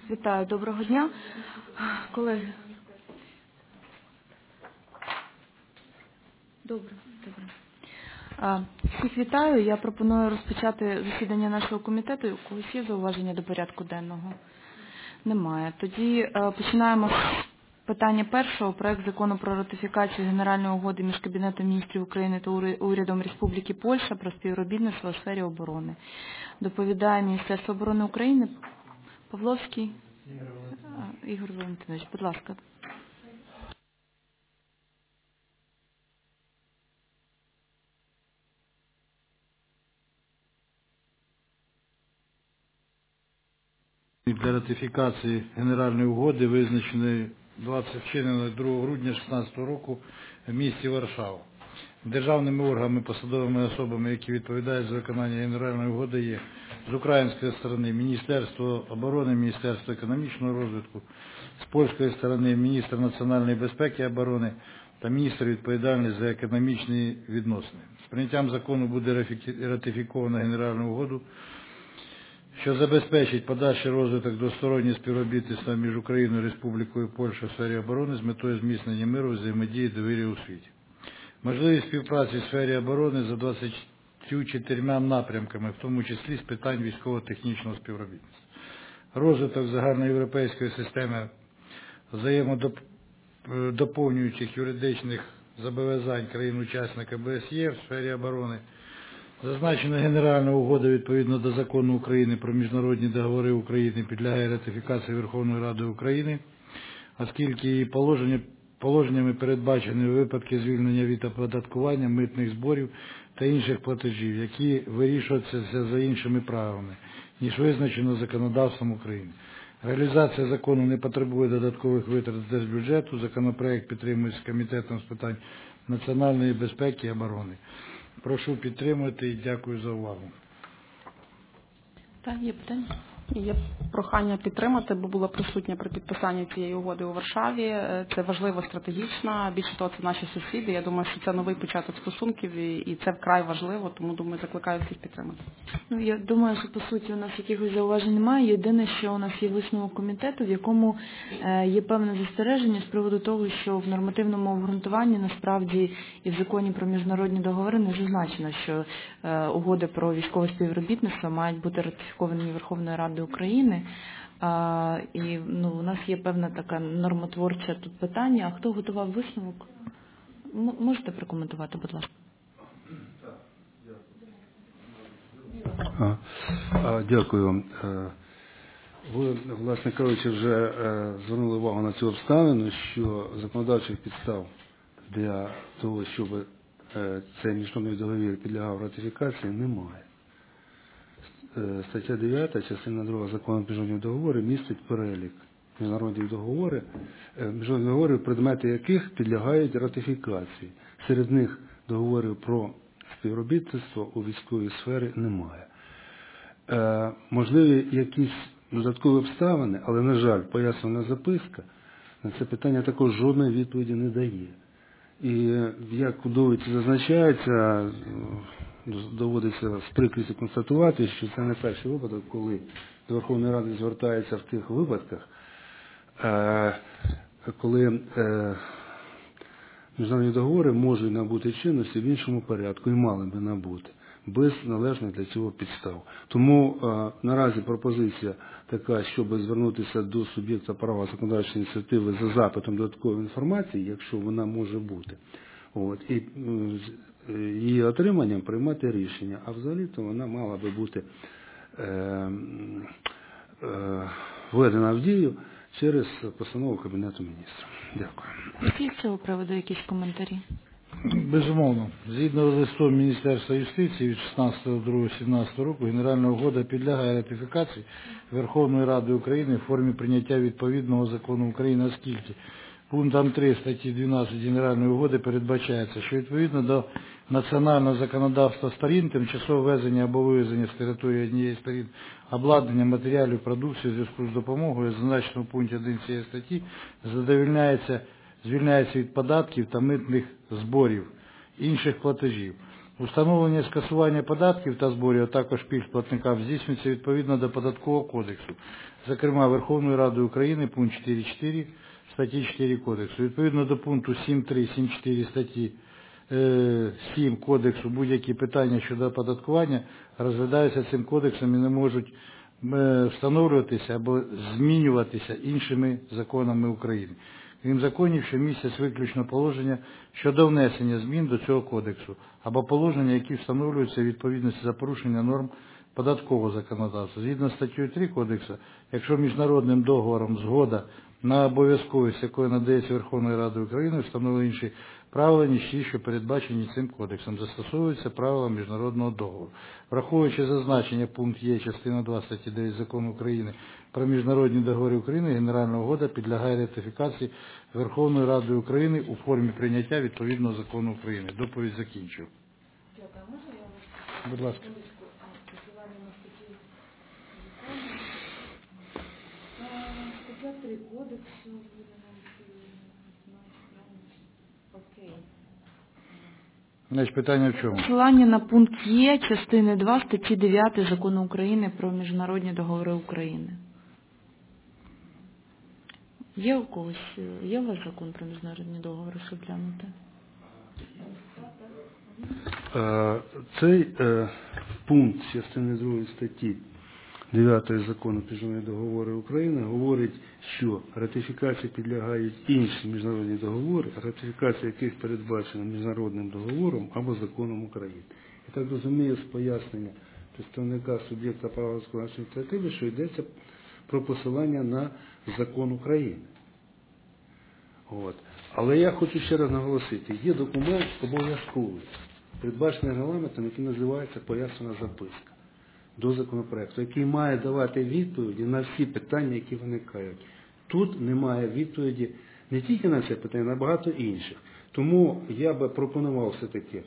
Вітаю, доброго дня. Колеги. Добре. Всіх вітаю. Я пропоную розпочати засідання нашого комітету. У когось є зауваження до порядку денного? Немає. Тоді починаємо з питання першого. Проект закону про ратифікацію Генеральної угоди між Кабінетом міністрів України та Урядом Республіки Польща про співробітництво у сфері оборони. Доповідає Міністерство оборони України. Павловський Ігор Валентинович, будь ласка. Для ратифікації Генеральної угоди, визначеної 2 грудня 2016 року в місті Варшава. Державними органами, посадовими особами, які відповідають за виконання Генеральної угоди, є з української сторони Міністерство оборони, Міністерство економічного розвитку, з польської сторони міністр національної безпеки і оборони та міністр відповідальний за економічні відносини. З прийняттям закону буде ратифіковано Генеральну угоду, що забезпечить подальший розвиток двостороннього співробітництва між Україною і Республікою Польща в сфері оборони з метою зміцнення миру, взаємодії, довір'я у світі. Можливість співпраці в сфері оборони за 24 напрямками, в тому числі з питань військово-технічного співробітництва. Розвиток загальноєвропейської системи взаємодоповнюючих юридичних зобов'язань країн-учасників БСЄ в сфері оборони. Зазначена Генеральна угода відповідно до Закону України про міжнародні договори України підлягає ратифікації Верховної Ради України, оскільки її положеннями передбачені випадки звільнення від оподаткування, митних зборів та інших платежів, які вирішуються за іншими правилами, ніж визначено законодавством України. Реалізація закону не потребує додаткових витрат з держбюджету. Законопроект підтримується Комітетом з питань національної безпеки і оборони. Прошу підтримати і дякую за увагу. Так, є питання? Є прохання підтримати, бо була присутня при підписанні цієї угоди у Варшаві. Це важливо стратегічно. Більше того, це наші сусіди. Я думаю, що це новий початок стосунків і це вкрай важливо, тому, думаю, закликаю всіх підтримати. Я думаю, що по суті у нас якихось зауважень немає. Єдине, що у нас є висновок комітету, в якому є певне застереження з приводу того, що в нормативному обґрунтуванні насправді і в законі про міжнародні договори не зазначено, що угоди про військове співробітництво мають бути ратифіковані Верховною Радою України. І у нас є певна така нормотворча тут питання. А хто готував висновок? Можете прокоментувати, будь ласка. Дякую. Ви, власне кажучи, вже звернули увагу на цю обставину, що законодавчих підстав для того, щоб цей міжнародний договір підлягав ратифікації, немає. Стаття 9, частина 2 Закону про міжнародні договори містить перелік міжнародних договорів, предмети яких підлягають ратифікації. Серед них договорів про співробітництво у військовій сфері немає. Можливі якісь додаткові обставини, але, на жаль, пояснювальна записка на це питання також жодної відповіді не дає. І як у довідці зазначається, доводиться з прикрістю констатувати, що це не перший випадок, коли до Верховної Ради звертається в тих випадках, коли міжнародні договори можуть набути чинності в іншому порядку і мали би набути, без належних для цього підстав. Тому наразі пропозиція така, щоб звернутися до суб'єкта права законодавчої ініціативи за запитом додаткової інформації, якщо вона може бути, і її отриманням приймати рішення, а взагалі-то вона мала би бути введена в дію через постанову Кабінету міністрів. Дякую. Які з цього приводу якісь коментарі? Безумовно. Згідно з листом Міністерства юстиції від 16.02.17 року, Генеральна угода підлягає ратифікації Верховної Ради України в формі прийняття відповідного закону України, оскільки пунктом 3 статті 12 Генеральної угоди передбачається, що відповідно до національного законодавства сторін тимчасове ввезення або вивезення з території однієї з сторін обладнання, матеріалів, продукції в зв'язку з допомогою, зазначено в пункті 1 цієї статті, звільняється від податків та митних зборів, інших платежів. Установлення скасування податків та зборів, а також пільг платникам здійснюється відповідно до Податкового кодексу. зокрема Верховною Радою України, пункт 4.4 статті 4 Кодексу. Відповідно до пункту 7.3, 7.4 статті 7 Кодексу будь-які питання щодо оподаткування розглядаються цим кодексом і не можуть встановлюватися або змінюватися іншими законами України. Крім законів, що містять виключно положення щодо внесення змін до цього кодексу, або положення, які встановлюються відповідності за порушення норм податкового законодавства. Згідно з статтею 3 Кодексу, якщо міжнародним договором згода на обов'язковість, якої надається Верховною Радою України, встановлені інші правила, ніж ті, що передбачені цим кодексом, застосовуються правила міжнародного договору. Враховуючи зазначення пункт Є частина 2 статті 9 Закону України про міжнародні договори України, Генеральна угода підлягає ратифікації Верховною Радою України у формі прийняття відповідного закону України. Доповідь закінчив. Будь ласка. Стаття 3 Кодексу. Окей. Значить, питання в чому? Посилання на пункт Є частини 2 статті 9 Закону України про міжнародні договори України. Є у когось, є у вас закон про міжнародні договори, щоб глянути? Цей пункт частини 2 статті 9 Закону про міжнародні договори України говорить, що ратифікації підлягають інші міжнародні договори, ратифікація яких передбачена міжнародним договором або законом України. Я так розумію з пояснення представника суб'єкта права законодавчої ініціативи, що йдеться про посилання на закон України. Але я хочу ще раз наголосити, є документ обов'язковий, передбачений регламентом, який називається пояснена записка до законопроекту, який має давати відповіді на всі питання, які виникають. Тут немає відповіді не тільки на це питання, а на багато інших. Тому я би пропонував все-таки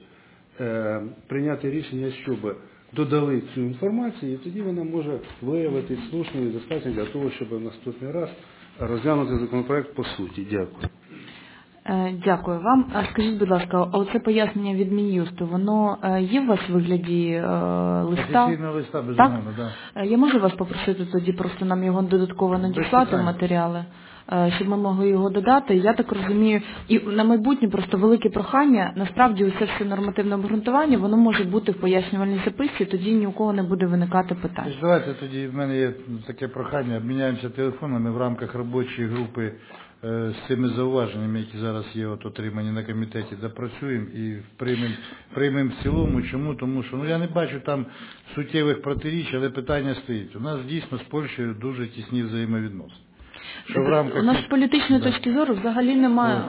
прийняти рішення, щоб додали цю інформацію, і тоді вона може виявитись слушною і достатньо для того, щоб в наступний раз розглянути законопроект по суті. Дякую. Дякую вам. А скажіть, будь ласка, оце пояснення від Мін'юсту, воно є у вас в вигляді листа? Офіційного листа, безумовно, так. Я можу вас попросити тоді просто нам його додатково надіслати в матеріали, щоб ми могли його додати. Я так розумію, і на майбутнє просто велике прохання, насправді усе все нормативне обґрунтування, воно може бути в пояснювальній записці, тоді ні у кого не буде виникати питань. Давайте тоді, в мене є таке прохання, обміняємося телефонами в рамках робочої групи з цими зауваженнями, які зараз є отримані на комітеті, допрацюємо і приймемо в цілому. Чому? Тому що я не бачу там суттєвих протиріч, але питання стоїть. У нас дійсно з Польщею дуже тісні взаємовідносини. У нас з політичної точки зору взагалі немає.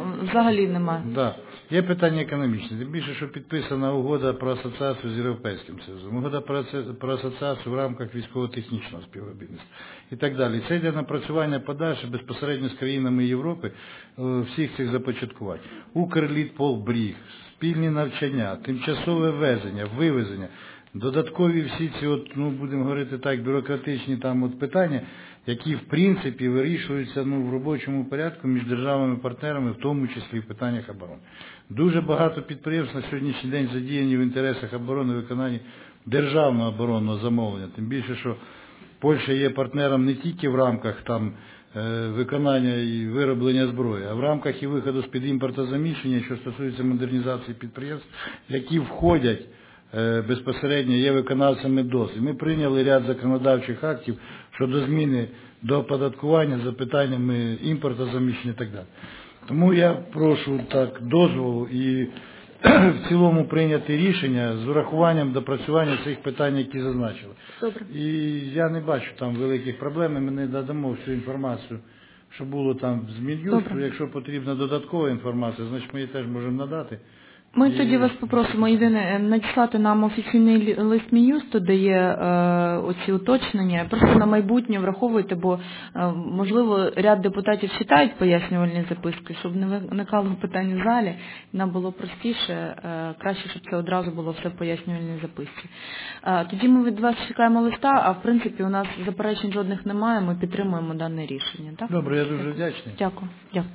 Да. Є питання економічне. Тим більше, що підписана угода про асоціацію з Європейським Союзом, угода про асоціацію в рамках військово-технічного співробітництва і так далі. Це йде напрацювання подальше безпосередньо з країнами Європи всіх цих започаткувань. Укрлітполбріг, спільні навчання, тимчасове ввезення, вивезення, додаткові всі ці, будемо говорити так, бюрократичні питання, які в принципі вирішуються в робочому порядку між державами-партнерами, в тому числі в питаннях оборони. Дуже багато підприємств на сьогоднішній день задіяні в інтересах оборони виконання державного оборонного замовлення. Тим більше, що Польща є партнером не тільки в рамках виконання і вироблення зброї, а в рамках і виходу з-під імпортозаміщення, що стосується модернізації підприємств, які входять безпосередньо, є виконавцями ДОЗ. І ми прийняли ряд законодавчих актів щодо зміни до оподаткування за питаннями імпортозаміщення і так далі. Тому я прошу дозволу і в цілому прийняти рішення з урахуванням допрацювання цих питань, які зазначили. Добре. І я не бачу там великих проблем, ми не надамо всю інформацію, що було там з Мін'юсту. Якщо потрібна додаткова інформація, значить ми її теж можемо надати. Ми тоді вас попросимо єдине надіслати нам офіційний лист Мін'юсту, де є оці уточнення. Просто на майбутнє враховуйте, бо можливо ряд депутатів читають пояснювальні записки, щоб не виникало питань в залі. Нам було простіше, краще, щоб це одразу було все в пояснювальній записці. Тоді ми від вас чекаємо листа, а в принципі у нас заперечень жодних немає, ми підтримуємо дане рішення. Так? Добре, я дуже вдячний. Дякую. Дякую.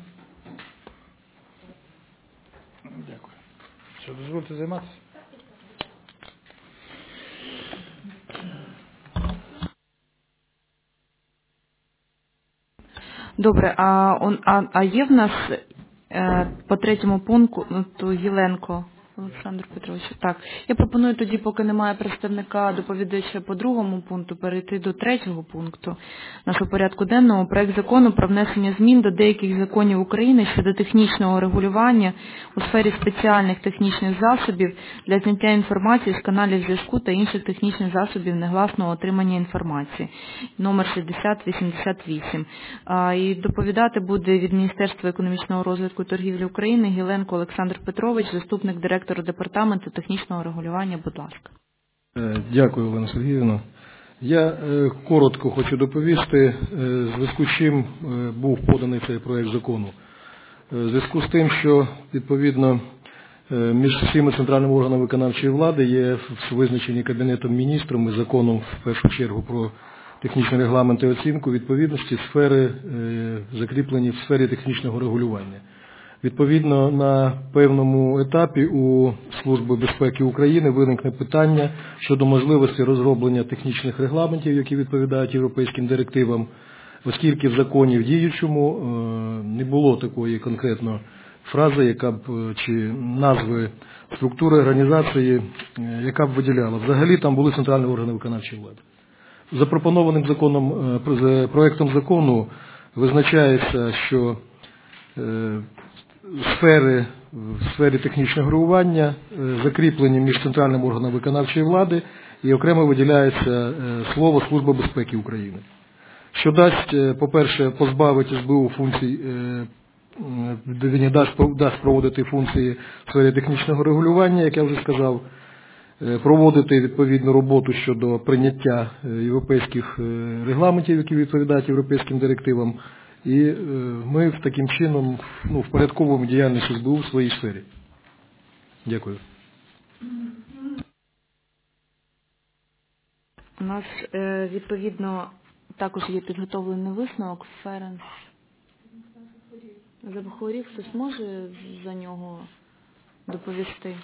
Дякую. Що, дозвольте займатися? Добре, а є в нас по третьому пункту Єленко Олександр Петрович. Так, я пропоную тоді, поки немає представника доповідача по другому пункту, перейти до третього пункту нашого порядку денного. Проект закону про внесення змін до деяких законів України щодо технічного регулювання у сфері спеціальних технічних засобів для зняття інформації з каналів зв'язку та інших технічних засобів негласного отримання інформації. Номер 6088. І доповідати буде від Міністерства економічного розвитку і торгівлі України Гіленко Олександр Петрович, заступник директора Департаменту технічного регулювання, будь ласка. Дякую, Олена Сергіївна. Я коротко хочу доповісти, в зв'язку з чим був поданий цей проект закону. В зв'язку з тим, що, відповідно, між всіма центральними органами виконавчої влади є визначені Кабінетом міністрів і законом, в першу чергу, про технічний регламент і оцінку відповідності сфери, закріплені в сфері технічного регулювання. Відповідно, на певному етапі у Служби безпеки України виникне питання щодо можливості розроблення технічних регламентів, які відповідають європейським директивам, оскільки в законі в діючому не було такої конкретно фрази, яка б, чи назви структури організації, яка б виділяла. Взагалі там були центральні органи виконавчої влади. Запропонованим проектом закону визначається, що в сфері технічного регулювання закріплені між центральним органом виконавчої влади і окремо виділяється слово «Служба безпеки України», що дасть, по-перше, позбавить СБУ функцій, дасть проводити функції в сфері технічного регулювання, як я вже сказав, проводити відповідну роботу щодо прийняття європейських регламентів, які відповідають європейським директивам, і ми таким чином впорядковуємо діяльність СБУ в своїй сфері. Дякую. У нас, відповідно, також є підготовлений висновок. Ференс захворів, хтось може за нього доповісти?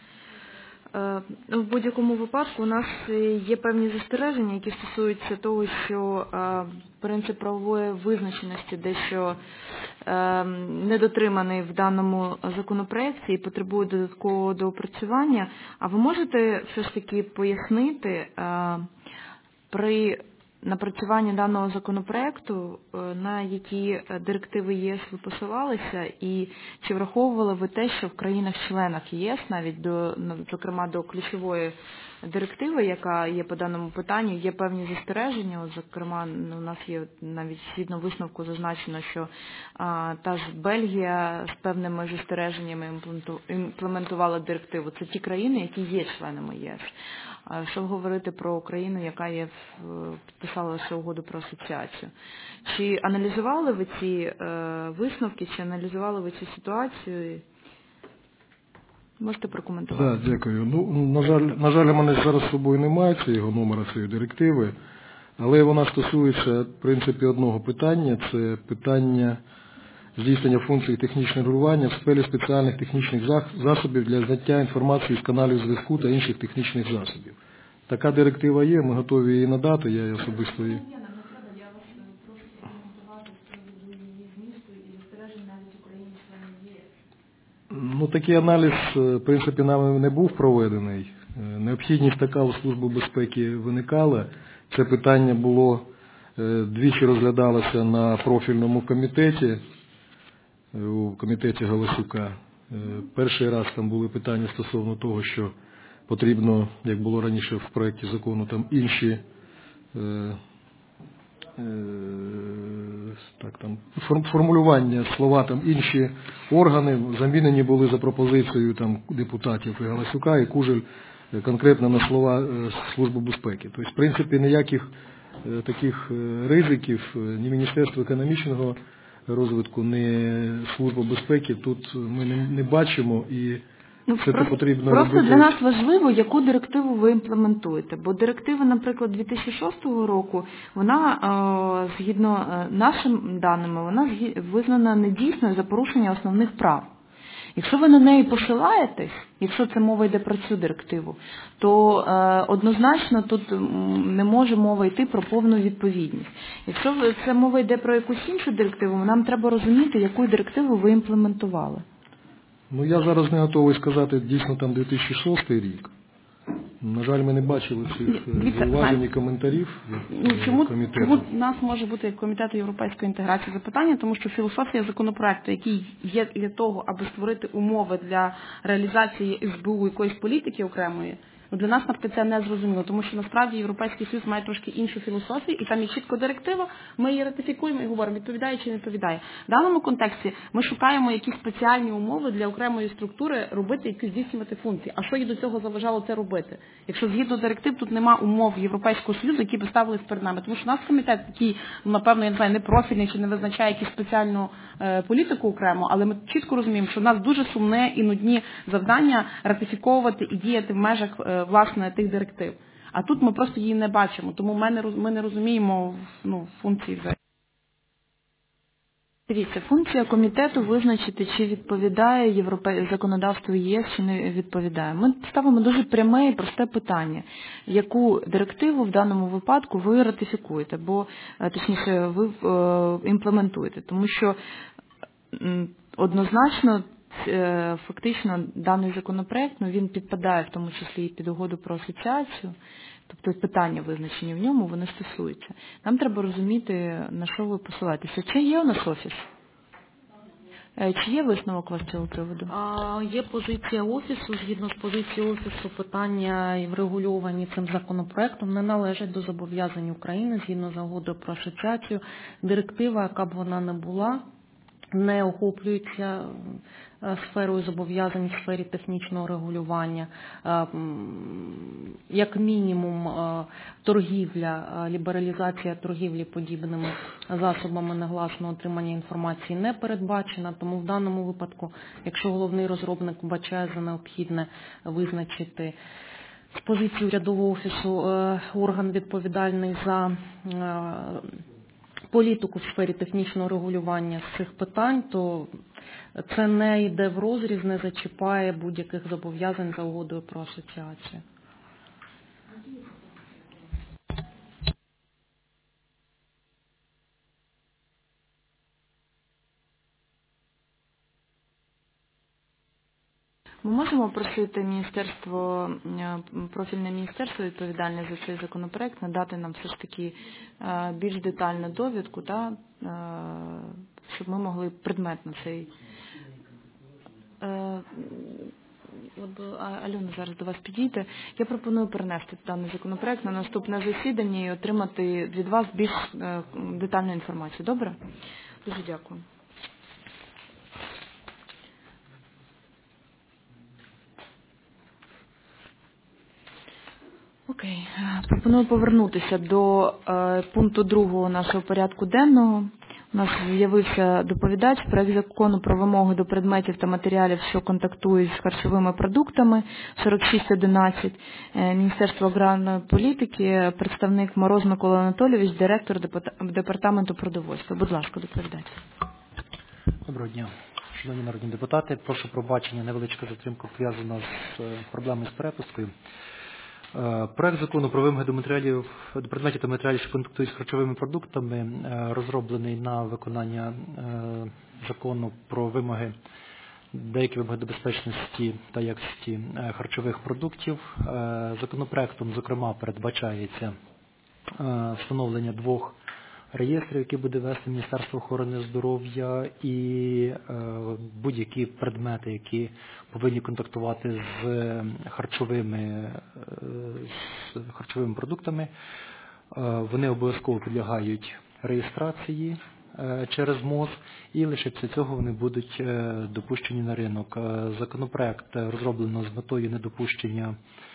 В будь-якому випадку у нас є певні застереження, які стосуються того, що принцип правової визначеності дещо недотриманий в даному законопроекті і потребує додаткового доопрацювання. А ви можете все ж таки пояснити при напрацюванні даного законопроекту, на які директиви ЄС ви посилалися, і чи враховували ви те, що в країнах-членах ЄС, навіть зокрема до ключової директиви, яка є по даному питанню, є певні застереження. От, зокрема, у нас є навіть згідно висновку зазначено, що та ж Бельгія з певними застереженнями імплементувала директиву. Це ті країни, які є членами ЄС. Що говорити про Україну, яка підписала лише угоду про асоціацію? Чи аналізували ви ці висновки, чи аналізували ви цю ситуацію? Можете прокоментувати? Так, дякую. На жаль, у мене зараз з собою немає цього номера цієї директиви, але вона стосується, в принципі, одного питання. Це питання здійснення функцій технічного регулювання в сфері спеціальних технічних засобів для зняття інформації з каналів зв'язку та інших технічних засобів. Така директива є, ми готові її надати, я особисто її. Такий аналіз, в принципі, нами не був проведений. Необхідність така у Служби безпеки виникала. Це питання було двічі розглядалося на профільному комітеті, у комітеті Галасюка. Перший раз там були питання стосовно того, що потрібно, як було раніше в проєкті закону, там інші формулювання, слова там інші органи замінені були за пропозицією там депутатів і Галасюка, і Кужель конкретно на слова Служби безпеки. Тобто, в принципі, ніяких таких ризиків ні Міністерства економічного розвитку, ні Служба безпеки тут ми не бачимо, і це потрібно робити. Просто для нас важливо, яку директиву ви імплементуєте. Бо директива, наприклад, 2006 року, вона, згідно нашим даними, вона визнана недійсною за порушення основних прав. Якщо ви на неї посилаєтесь, якщо це мова йде про цю директиву, то однозначно тут не може мова йти про повну відповідність. Якщо це мова йде про якусь іншу директиву, нам треба розуміти, яку директиву ви імплементували. Ну, я зараз не готовий сказати, дійсно там 2006 рік. На жаль, ми не бачили всіх зауважень і коментарів комітету. Чому в нас може бути як Комітету європейської інтеграції запитання? Тому що філософія законопроекту, який є для того, аби створити умови для реалізації СБУ якоїсь політики окремої, для нас, наприклад, це не зрозуміло, тому що насправді Європейський Союз має трошки іншу філософію, і там є чітко директива, ми її ратифікуємо і говоримо, відповідає чи не відповідає. В даному контексті ми шукаємо якісь спеціальні умови для окремої структури робити, якісь здійснювати функції. А що їй до цього заважало це робити? Якщо згідно директив тут нема умов Європейського Союзу, які б ставились перед нами. Тому що у нас комітет, який, напевно, я не знаю, не профільний чи не визначає якусь спеціальну політику окремо, але ми чітко розуміємо, що в нас дуже сумне і нудні завдання ратифіковувати і діяти в межах власне тих директив. А тут ми просто її не бачимо, тому ми не розуміємо функції. Дивіться, функція комітету визначити, чи відповідає законодавству ЄС, чи не відповідає. Ми ставимо дуже пряме і просте питання. Яку директиву в даному випадку ви ратифікуєте, або, точніше, ви імплементуєте. Тому що однозначно фактично даний законопроект, він підпадає в тому числі і під угоду про асоціацію, тобто питання визначені в ньому, вони стосуються. Нам треба розуміти, на що ви посилаєтеся. Чи є у нас офіс? Чи є висновок у вас з цього приводу? Є позиція офісу. Згідно з позицією офісу, питання врегульовані цим законопроектом не належать до зобов'язань України згідно з угодою про асоціацію. Директива, яка б вона не була, не охоплюється сферою зобов'язань в сфері технічного регулювання. Як мінімум, торгівля, лібералізація торгівлі подібними засобами негласного отримання інформації не передбачена, тому в даному випадку, якщо головний розробник вбачає за необхідне визначити з позиції урядового офісу орган відповідальний за політику в сфері технічного регулювання з цих питань, то це не йде в розріз, не зачіпає будь-яких зобов'язань за угодою про асоціацію. Ми можемо просити профільне міністерство відповідальне за цей законопроект надати нам все ж таки більш детальну довідку, щоб ми могли предметно цей... Альона зараз до вас підійде. Я пропоную перенести даний законопроект на наступне засідання і отримати від вас більш детальну інформацію. Добре? Дуже дякую. Окей. Пропоную повернутися до пункту 2 нашого порядку денного. У нас з'явився доповідач, проект закону про вимоги до предметів та матеріалів, що контактують з харчовими продуктами, 4611, Міністерство аграрної політики, представник Мороз Микола Анатолійович, директор департаменту продовольства. Будь ласка, доповідач. Доброго дня, шановні народні депутати. Прошу пробачення, невеличка затримка пов'язана з проблемою з перепускою. Проект закону про вимоги до предметів та матеріалів, що контактують з харчовими продуктами, розроблений на виконання закону про вимоги, деякі вимоги до безпечності та якості харчових продуктів. Законопроектом, зокрема, передбачається встановлення 2 реєстрів, які буде вести Міністерство охорони здоров'я, і будь-які предмети, які повинні контактувати з харчовими продуктами, вони обов'язково підлягають реєстрації через МОЗ, і лише після цього вони будуть допущені на ринок. Законопроект розроблено з метою недопущення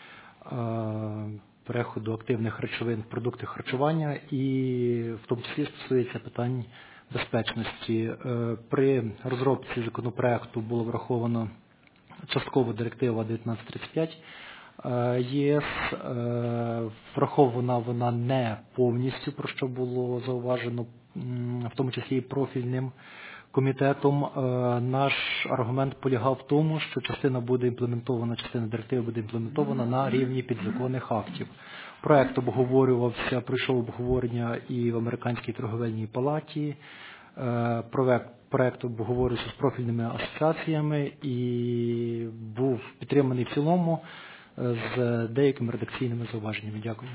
переходу активних речовин в продукти харчування, і в тому числі стосується питань безпечності. При розробці законопроекту було враховано частково директива 1935 ЄС. Врахована вона не повністю, про що було зауважено, в тому числі і профільним комітетом. Наш аргумент полягав в тому, що частина директиви буде імплементована на рівні підзаконних актів. Проект обговорювався, пройшов обговорення і в Американській торговельній палаті. Проект обговорювався з профільними асоціаціями і був підтриманий в цілому з деякими редакційними зауваженнями. Дякую.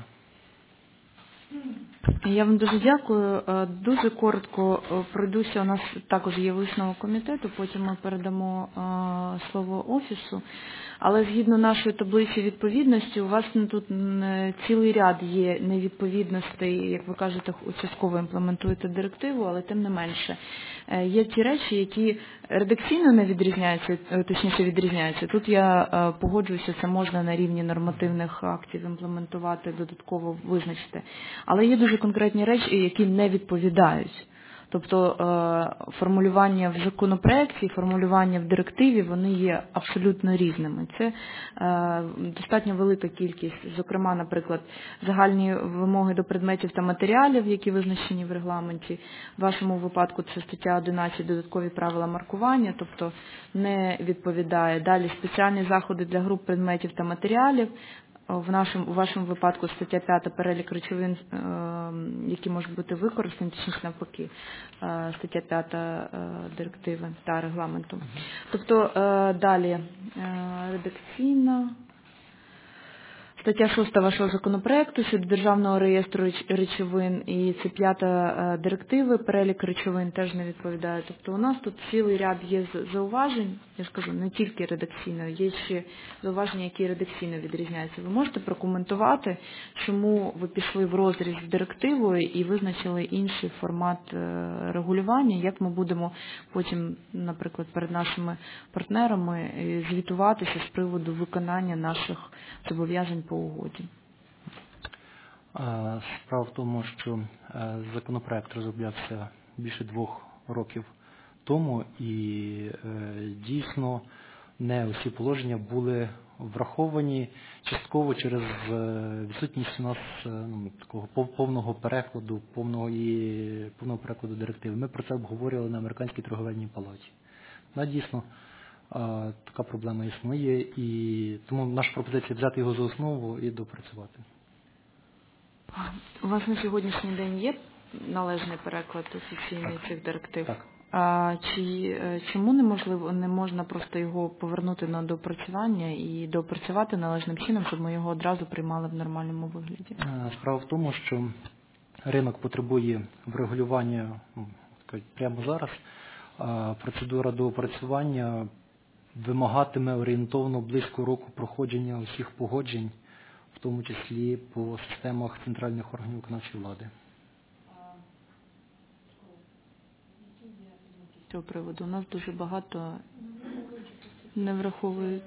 Я вам дуже дякую. Дуже коротко пройдуся. У нас також є висновок комітету, потім ми передамо слово Офісу. Але згідно нашої таблиці відповідності, у вас тут цілий ряд є невідповідностей, як ви кажете, частково імплементуєте директиву, але тим не менше. Є ті речі, які редакційно не відрізняються, точніше відрізняються. Тут я погоджуюся, це можна на рівні нормативних актів імплементувати, додатково визначити. Але є дуже конкретні речі, які не відповідають. Тобто формулювання в законопроекті, формулювання в директиві, вони є абсолютно різними. Це достатньо велика кількість, зокрема, наприклад, загальні вимоги до предметів та матеріалів, які визначені в регламенті. В вашому випадку це стаття 11, додаткові правила маркування, тобто не відповідає. Далі спеціальні заходи для груп предметів та матеріалів. У вашому випадку стаття 5 перелік речовин, які можуть бути використані, точніше навпаки, стаття 5 директиви та регламенту. Тобто далі редакційна. Стаття 6 вашого законопроекту щодо Державного реєстру речовин і це 5 директиви, перелік речовин теж не відповідає. Тобто у нас тут цілий ряд є зауважень, я ж кажу, не тільки редакційно, є ще зауваження, які редакційно відрізняються. Ви можете прокоментувати, чому ви пішли в розріз з директивою і визначили інший формат регулювання, як ми будемо потім, наприклад, перед нашими партнерами звітуватися з приводу виконання наших зобов'язань по угоді. Справа в тому, що законопроект розроблявся більше 2 років тому і дійсно не усі положення були враховані частково через відсутність у нас такого повного перекладу директиви. Ми про це обговорювали на Американській торговельній палаті. Дійсно, така проблема існує, і тому наша пропозиція взяти його за основу і допрацювати. У вас на сьогоднішній день є належний переклад офіційний цих директив? Так. Чому не можна просто його повернути на доопрацювання і доопрацювати належним чином, щоб ми його одразу приймали в нормальному вигляді? Справа в тому, що ринок потребує врегулювання прямо зараз. Процедура доопрацювання вимагатиме орієнтовно близько року проходження усіх погоджень, в тому числі по системах центральних органів виконавчої влади. З цього приводу у нас дуже багато не враховують.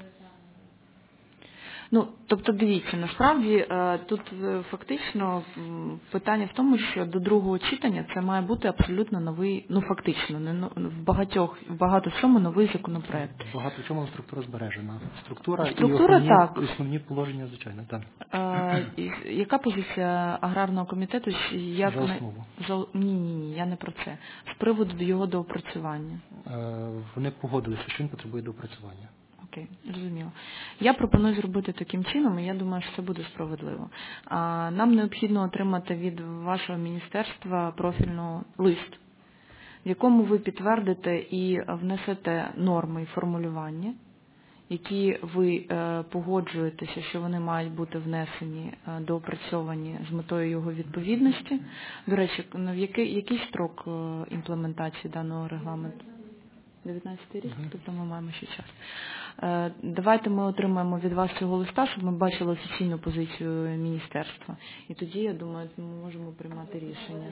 Тобто, дивіться, насправді тут фактично питання в тому, що до другого читання це має бути абсолютно новий, фактично, в багато чому новий законопроект. Багато в чому структура збережена. Структура і основні положення, звичайно, так. Яка позиція аграрного комітету? За основу. Ні, я не про це. З приводу його доопрацювання. Вони погодилися, що він потребує доопрацювання. Окей, зрозуміло. Я пропоную зробити таким чином, і я думаю, що це буде справедливо. Нам необхідно отримати від вашого міністерства профільний лист, в якому ви підтвердите і внесете норми і формулювання, які ви погоджуєтеся, що вони мають бути внесені, доопрацьовані з метою його відповідності. До речі, який строк імплементації даного регламенту? 19-й рік, тобто ми маємо ще час. Давайте ми отримаємо від вас цього листа, щоб ми бачили офіційну позицію міністерства. І тоді, я думаю, ми можемо приймати рішення.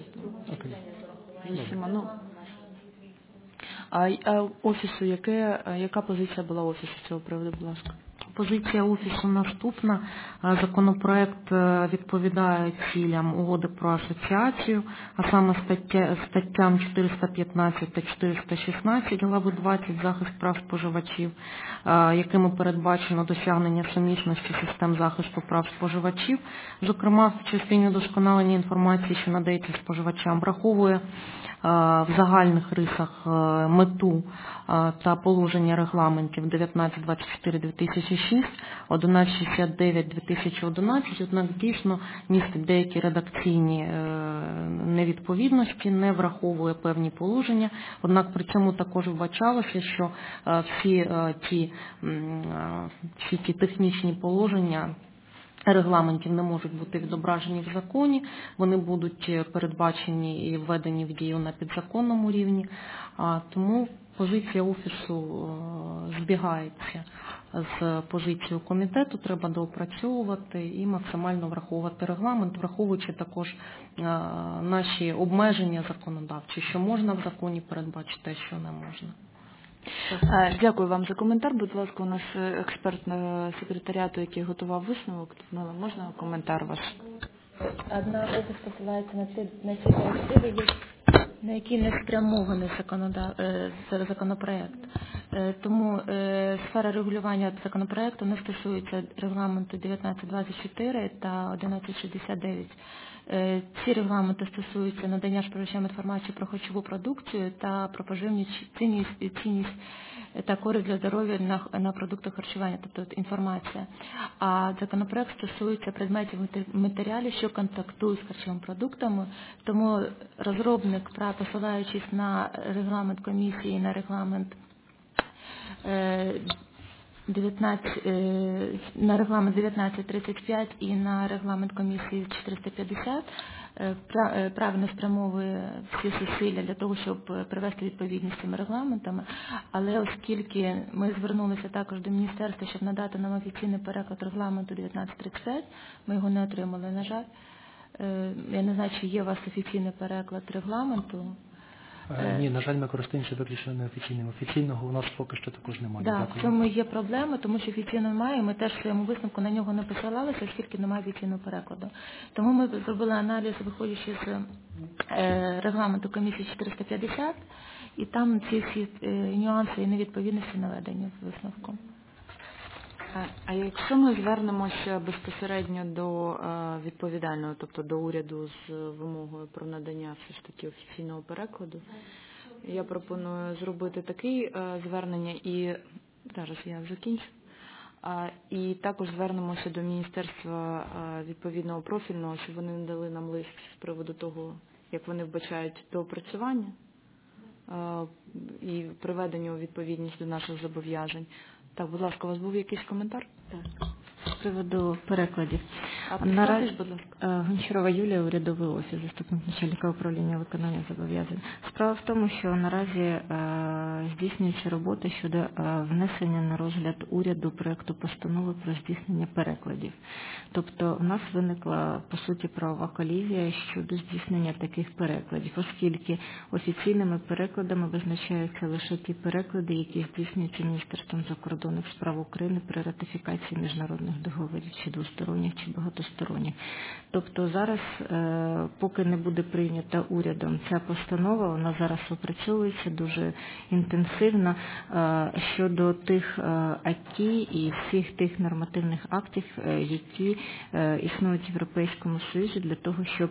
А офісу, яка позиція була офісу з цього приводу, будь ласка? Позиція Офісу наступна. Законопроект відповідає цілям угоди про асоціацію, а саме статтям 415 та 416 глави 20 захист прав споживачів, якими передбачено досягнення сумісності систем захисту прав споживачів, зокрема в частині удосконалення інформації, що надається споживачам, враховує в загальних рисах мету та положення регламентів 1924-2006, 1169-2011, однак дійсно містить деякі редакційні невідповідності, не враховує певні положення, однак при цьому також вбачалося, що всі ті технічні положення регламентів не можуть бути відображені в законі, вони будуть передбачені і введені в дію на підзаконному рівні, тому позиція Офісу збігається з позицією комітету, треба доопрацьовувати і максимально враховувати регламент, враховуючи також наші обмеження законодавчі, що можна в законі передбачити, а що не можна. Дякую вам за коментар. Будь ласка, у нас експерт секретаріату, який готував висновок. Можна коментар ваш? Одна офіс посилається на ті директиви, на які не спрямований законопроект. Тому сфера регулювання законопроекту не стосується регламенту 1924 та 1169. Ці регламенти стосуються надання споживачам інформації про харчову продукцію та про поживну цінність та користь для здоров'я на продуктах харчування, тобто інформація. А законопроект стосується предметів матеріалів, що контактують з харчовими продуктами, тому розробник, посилаючись на регламент комісії, на регламент 1935 і на регламент комісії 450 правильно спрямовує всі зусилля для того, щоб привести відповідність цими регламентами, але оскільки ми звернулися також до міністерства, щоб надати нам офіційний переклад регламенту 1935, ми його не отримали, на жаль. Я не знаю, чи є у вас офіційний переклад регламенту. Ні, на жаль, ми користуємося виключно неофіційним. Офіційного у нас поки що також немає. Так, в цьому є проблема, тому що офіційно немає, і ми теж в своєму висновку на нього не посилалися, оскільки немає офіційного перекладу. Тому ми зробили аналіз, виходячи з регламенту комісії 450, і там ці всі нюанси і невідповідності наведені в висновку. А якщо ми звернемося безпосередньо до відповідального, тобто до уряду з вимогою про надання все ж таки офіційного перекладу, я пропоную зробити таке звернення і зараз я закінчу. І також звернемося до Міністерства відповідного профільного, щоб вони надали нам лист з приводу того, як вони вбачають доопрацювання і приведення у відповідність до наших зобов'язань. Так, будь ласка, у вас був якийсь коментар? Так. З приводу перекладів. Наразі, будь ласка. Гончарова Юлія, урядовий офіс, заступник начальника управління виконання зобов'язань. Справа в тому, що наразі здійснюється робота щодо внесення на розгляд уряду проекту постанови про здійснення перекладів. Тобто у нас виникла, по суті, правова колізія щодо здійснення таких перекладів, оскільки офіційними перекладами визначаються лише ті переклади, які здійснюються Міністерством закордонних справ України при ратифікації міжнародних договорів, чи двосторонніх, чи багатосторонніх. Тобто зараз, поки не буде прийнята урядом ця постанова, вона зараз опрацьовується дуже інтенсивно щодо тих АКІ і всіх тих нормативних актів, які існують в Європейському Союзі для того, щоб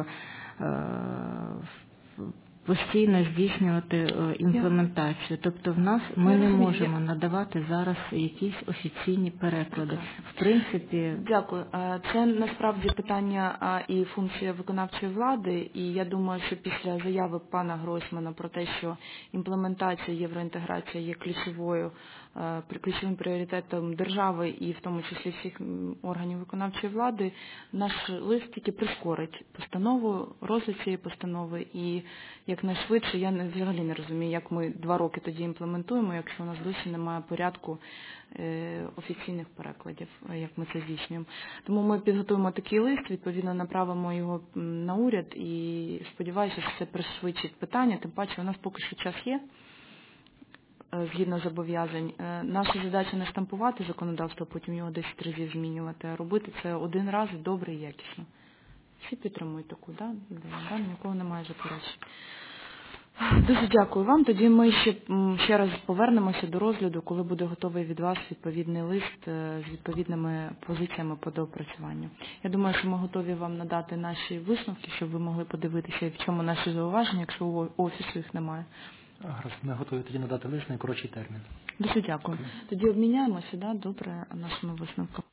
постійно здійснювати імплементацію. Тобто в нас ми не можемо надавати зараз якісь офіційні переклади. В принципі... Дякую. Це насправді питання і функція виконавчої влади, і я думаю, що після заяви пана Гройсмана про те, що імплементація, євроінтеграція є ключовим пріоритетом держави і в тому числі всіх органів виконавчої влади, наш лист тільки прискорить постанову, розгляд цієї постанови, і якнайшвидше, я взагалі не розумію, як ми 2 роки тоді імплементуємо, якщо у нас досі немає порядку офіційних перекладів, як ми це здійснюємо. Тому ми підготуємо такий лист, відповідно направимо його на уряд і сподіваюся, що це пришвидшить питання, тим паче у нас поки що час є, згідно зобов'язань. Наша задача не штампувати законодавство, потім його 10 разів змінювати, а робити це один раз добре і якісно. Всі підтримують таку, да? Нікого немає заперечень. Дуже дякую вам. Тоді ми ще раз повернемося до розгляду, коли буде готовий від вас відповідний лист з відповідними позиціями по доопрацюванню. Я думаю, що ми готові вам надати наші висновки, щоб ви могли подивитися, в чому наші зауваження, якщо у офісу їх немає. Гаразд, ми готові тоді надати лист на найкоротший термін. Дуже дякую. Тоді обміняємося, да, добре, нашими висновками.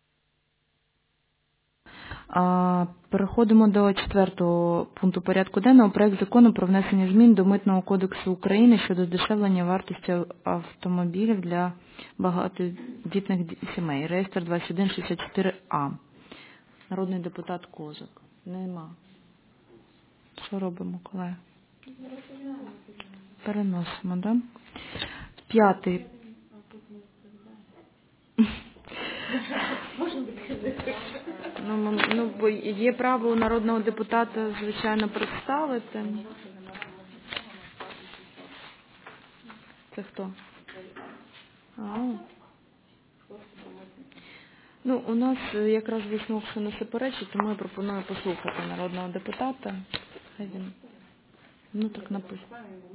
Переходимо до 4-го пункту порядку денного. Проект закону про внесення змін до Митного кодексу України щодо здешевлення вартості автомобілів для багатодітних сімей. Реєстр 2164А. Народний депутат Козак. Нема. Що робимо, колеги? Переносимо, да? 5-й. Бо є право у народного депутата, звичайно, представити. Це хто? У нас якраз висновок, що не суперечить, тому я пропоную послухати народного депутата. Хай він, так написано.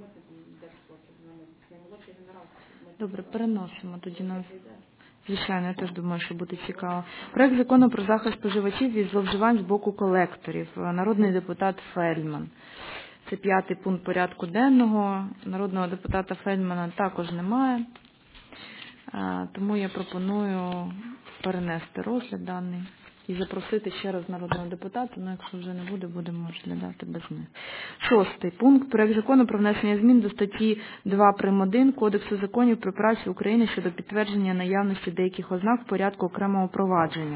Добре, переносимо тоді на... Звичайно, я теж думаю, що буде цікаво. Проект закону про захист споживачів від зловживань з боку колекторів. Народний депутат Фельдман. Це 5-й пункт порядку денного. Народного депутата Фельдмана також немає. Тому я пропоную перенести розгляд даний і запросити ще раз народного депутата, якщо вже не буде, будемо розглядати без них. 6-й пункт. Проект закону про внесення змін до статті 2 прим.1 Кодексу законів про працю України щодо підтвердження наявності деяких ознак в порядку окремого провадження.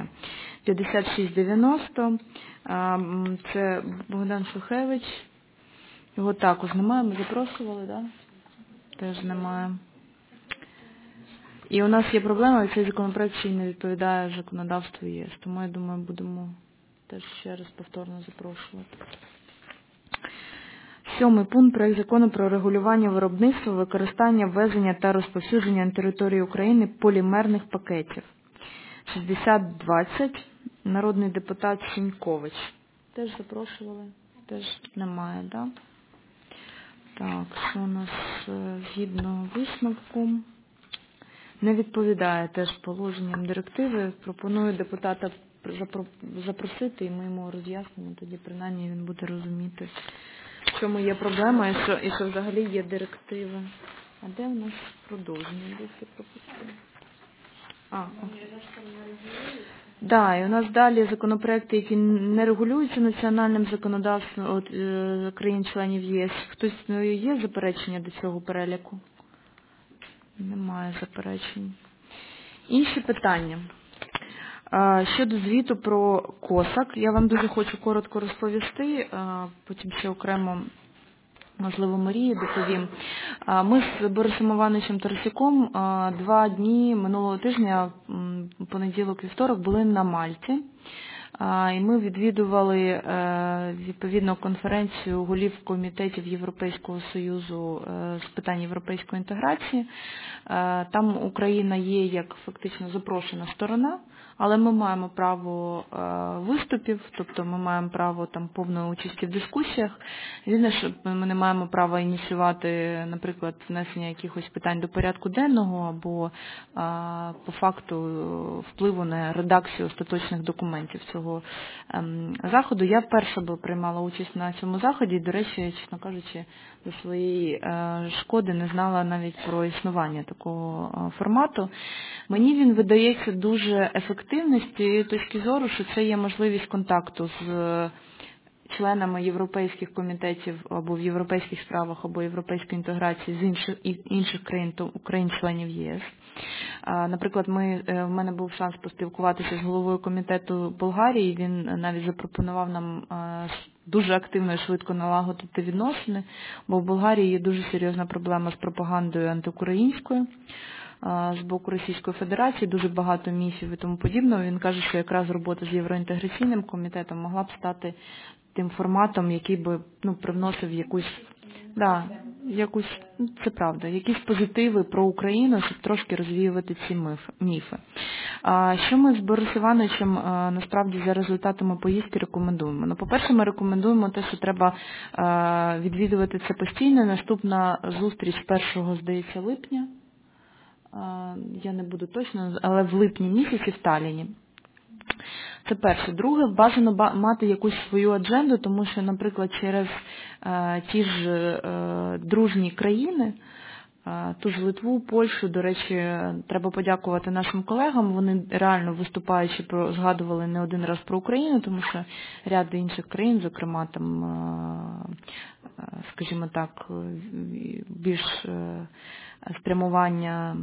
5690. Це Богдан Шухевич. Його також немає. Ми запрошували, так? Теж немає. І у нас є проблема, цей законопроект ще й не відповідає законодавству ЄС. Тому, я думаю, будемо теж ще раз повторно запрошувати. 7-й пункт. Проект закону про регулювання виробництва, використання, ввезення та розповсюдження на території України полімерних пакетів. 6020. Народний депутат Сінькович. Теж запрошували? Теж немає, так? Так, що у нас згідно висновку? Не відповідає теж положенням директиви. Пропоную депутата запросити, і ми йому роз'яснимо, тоді принаймні він буде розуміти, в чому є проблема і що взагалі є директива. А де в нас продовження? І у нас далі законопроекти, які не регулюються національним законодавством країн-членів ЄС. Хтось є заперечення до цього переліку? Немає заперечень. Інші питання. Щодо звіту про КОСАК, я вам дуже хочу коротко розповісти, потім ще окремо, можливо, Марії доповім. Ми з Борисом Івановичем Тарасюком 2 дні минулого тижня, понеділок-вівторок, були на Мальті. І ми відвідували відповідну конференцію голів комітетів Європейського Союзу з питань європейської інтеграції. Там Україна є як фактично запрошена сторона, але ми маємо право виступів, тобто ми маємо право там повної участі в дискусіях. Єдине, що ми не маємо права ініціювати, наприклад, внесення якихось питань до порядку денного або по факту впливу на редакцію остаточних документів цього заходу. Я перша приймала участь на цьому заході, і, до речі, чесно кажучи, до своєї шкоди не знала навіть про існування такого формату. Мені він видається дуже ефективним з тієї точки зору, що це є можливість контакту з членами європейських комітетів або в європейських справах, або європейської інтеграції з інших країн-членів ЄС. Наприклад, в мене був шанс поспілкуватися з головою комітету Болгарії, він навіть запропонував нам дуже активно і швидко налагодити відносини, бо в Болгарії є дуже серйозна проблема з пропагандою антиукраїнською з боку Російської Федерації, дуже багато міфів і тому подібного. Він каже, що якраз робота з євроінтеграційним комітетом могла б стати тим форматом, який би привносив якусь... якусь, це правда, якісь позитиви про Україну, щоб трошки розвіювати ці міфи. Що ми з Борисом Івановичем насправді за результатами поїздки рекомендуємо? По-перше, ми рекомендуємо те, що треба відвідувати це постійно. Наступна зустріч 1, здається, липня. Я не буду точно, але в липні місяці в Талліні. Це перше. Друге, бажано мати якусь свою адженду, тому що, наприклад, через ті ж дружні країни, ту ж Литву, Польщу, до речі, треба подякувати нашим колегам, вони реально виступаючи згадували не один раз про Україну, тому що ряд інших країн, зокрема там, скажімо так, більш спрямування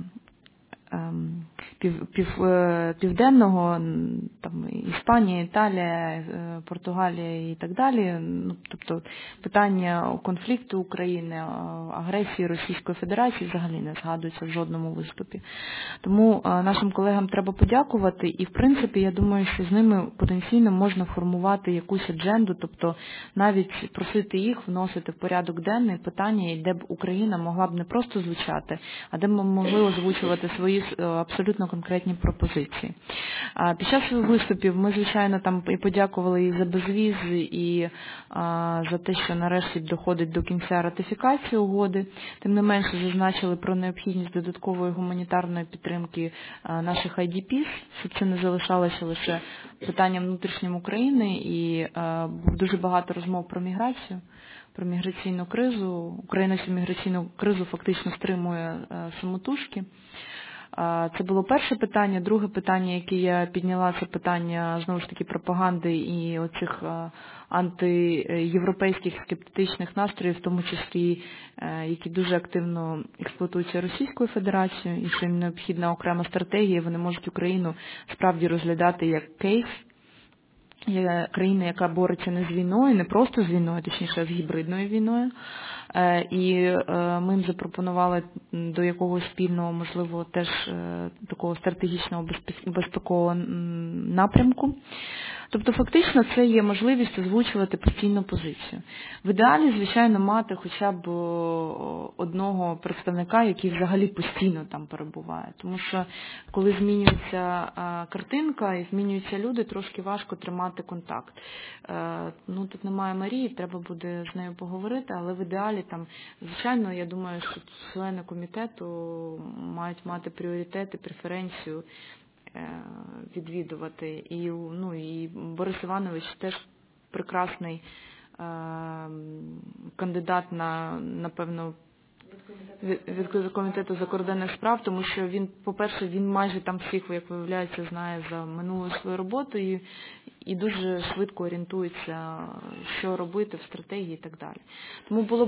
південного, там Іспанія, Італія, Португалія і так далі. Тобто питання конфлікту України, агресії Російської Федерації взагалі не згадується в жодному виступі. Тому нашим колегам треба подякувати і, в принципі, я думаю, що з ними потенційно можна формувати якусь адженду, тобто навіть просити їх вносити в порядок денний питання, де б Україна могла б не просто звучати, а де б ми могли озвучувати свої абсолютно конкретні пропозиції. Під час виступів ми, звичайно, там і подякували і за безвіз, і за те, що нарешті доходить до кінця ратифікації угоди. Тим не менше зазначили про необхідність додаткової гуманітарної підтримки наших IDPs, щоб це не залишалося лише питанням внутрішнім України, і дуже багато розмов про міграцію, про міграційну кризу. Україна цю міграційну кризу фактично стримує самотужки. Це було перше питання. Друге питання, яке я підняла, це питання, знову ж таки, пропаганди і оцих антиєвропейських скептичних настроїв, в тому числі, які дуже активно експлуатуються Російською Федерацією, і що їм необхідна окрема стратегія, вони можуть Україну справді розглядати як кейс, країна, яка бореться не з війною, не просто з війною, точніше, а з гібридною війною. І ми їм запропонували до якогось спільного, можливо, теж такого стратегічного безпекового напрямку. Тобто, фактично, це є можливість озвучувати постійну позицію. В ідеалі, звичайно, мати хоча б одного представника, який взагалі постійно там перебуває. Тому що, коли змінюється картинка і змінюються люди, трошки важко тримати контакт. Тут немає Марії, треба буде з нею поговорити, але в ідеалі, там, звичайно, я думаю, що члени комітету мають мати пріоритети, преференцію відвідувати. І Борис Іванович теж прекрасний кандидат на, напевно, від комітету закордонних справ, тому що він, по-перше, він майже там всіх, як виявляється, знає за минулу свою роботу і дуже швидко орієнтується, що робити в стратегії і так далі. Тому було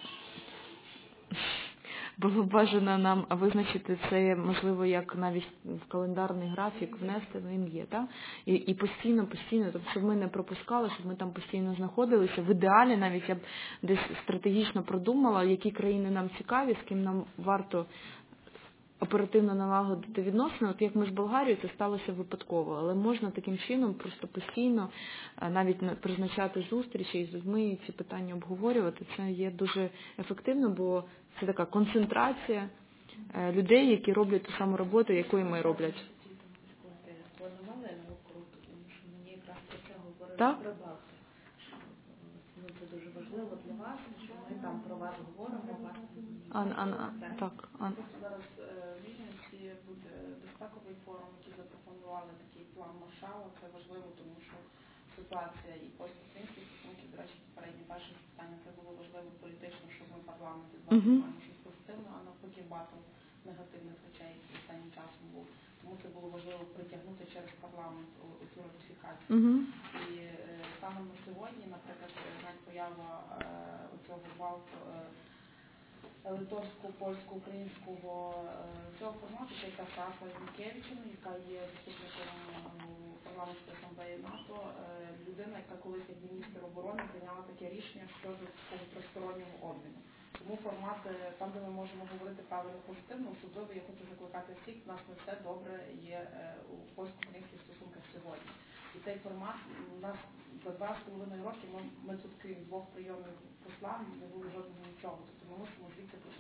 бажано нам визначити це, можливо, як навіть в календарний графік внести, він є, так? І постійно, тобто, щоб ми не пропускали, щоб ми там постійно знаходилися. В ідеалі навіть я б десь стратегічно продумала, які країни нам цікаві, з ким нам варто оперативно налагодити відносини. От як ми з Болгарією, це сталося випадково, але можна таким чином просто постійно навіть призначати зустрічі з людьми і ці питання обговорювати. Це є дуже ефективно, бо це така концентрація людей, які роблять ту саму роботу, яку і ми роблять. Так? Це дуже важливо для вас, що ми там про вас говоримо. Так. Зараз в Вільнюсі буде безпековий форум, який запропонували такий план Маршалла. Це важливо, тому що ситуація і польсько-українські стосунки, до речі, попереднє перше питання, це було важливо політично, щоб ми в парламенті маємо щось позитивне, а навпаки багато негативних речей останнім часом було. Тому це було важливо притягнути через парламент у цю ратифікацію. І саме на сьогодні, наприклад, навіть поява цього гвалту литовського, польського, українського цього формату, це яка Саша Зінкевичина, яка є заступником парламентської асамблеї НАТО, людина, яка колись як міністр оборони прийняла таке рішення щодо такого тристороннього обміну. Тому формат, там, де ми можемо говорити правильно позитивно, особливо я хочу закликати всіх, у нас не все добре є у польсько-українських стосунках сьогодні. І цей формат у нас за 2,5 роки ми тут, крім 2 прийомів посла, не було жодного нічого. Тобто ми мусимо